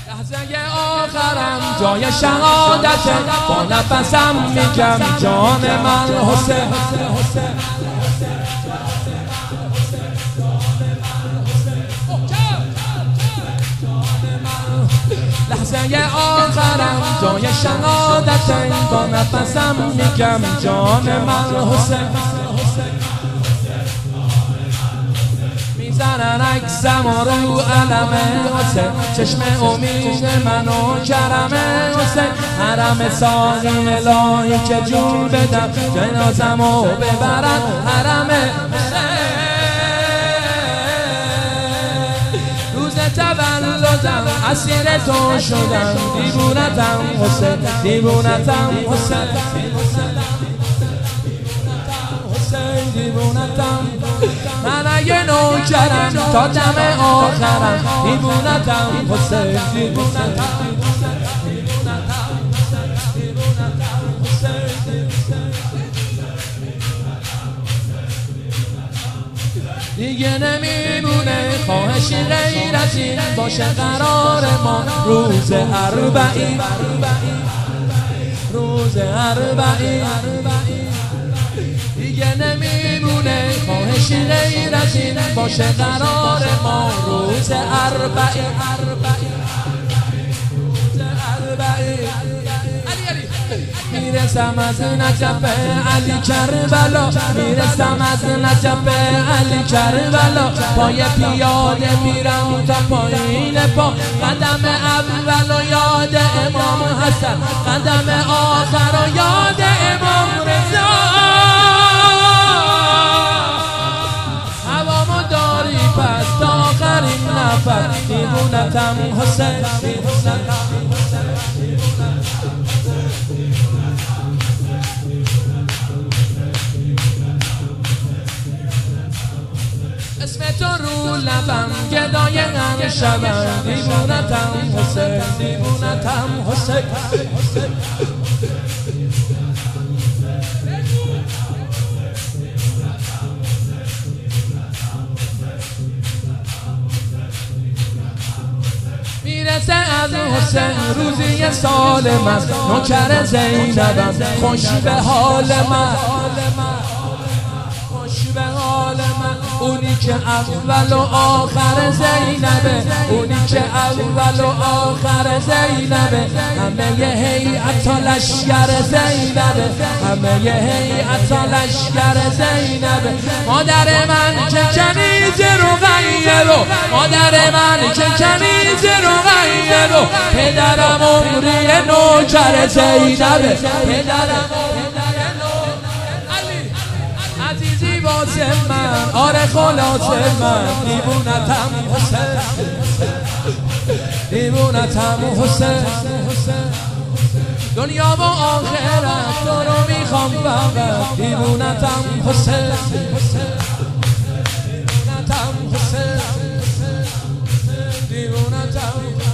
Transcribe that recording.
لحظه آخرم جای شهادت، با نفسم میگم جان من حسین. لحظه آخرم جای شهادت، با نفسم میگم جان من حسین. میزنن عکسم رو علم حسین، چشم امید من و کرم حسین. حرم ساقی الهی که جون بدم، جنازمو ببرن حرم حسین. روز تولدم اسیر تو شدم، دیوونتم حسین، دیوونتم حسین، دیوونتم. من اگه نوکرم تا دم آخرم، دیوونتم حسین، دیوونتم. دیگه نمیمونه خواهشی غیر از این، باشه قرار ما روز اربعین، روز اربعین. دیگه نمیمونه خواهشی غیر از این، باشه قرار ما روز اربعین. میرسم از نجف علی کربلا، میرسم از نجف علی کربلا. پای پیاده میرم تا پایین پا، قدم اول و یاد امام حسن، قدم آخر و یاد امام رضا. هوامو داری پس تا آخرین نفر، دیوونتم حسین، دیوونتم. اسم تو رو لبم گدای هم شبم، دیوونتم حسین، دیوونتم حسین. میرسه از حسین روزی سال من، نوکر زینبم خوش به حال من، خوش به حال من. اونی که اول و آخر زینبه، اونی که اول و آخر زینبه. همه ی هیئت و لشکر زینبه، همه ی هیئت و لشکر زینبه. مادر من که کنیز رقیه رو، مادر من که کنیز رقیه رو. پدرم عمری نوکر زینبه، پدرم عزیزی واسه من، آره خلاص من. دیوونتم حسین، دیوونتم حسین. دنیا و آخرت تو رو میخوام فقط، دیوونتم حسین، دیوونتم حسین، دیوونتم.